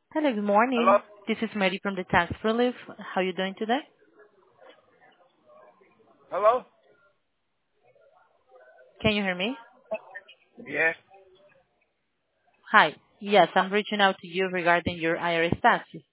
Hello, good Hello? morning. This is Mary from the Tax Relief. How are you doing today? Hello? Can you hear me? Yes. Hi. Yes, I'm reaching out to you regarding your IRS taxes.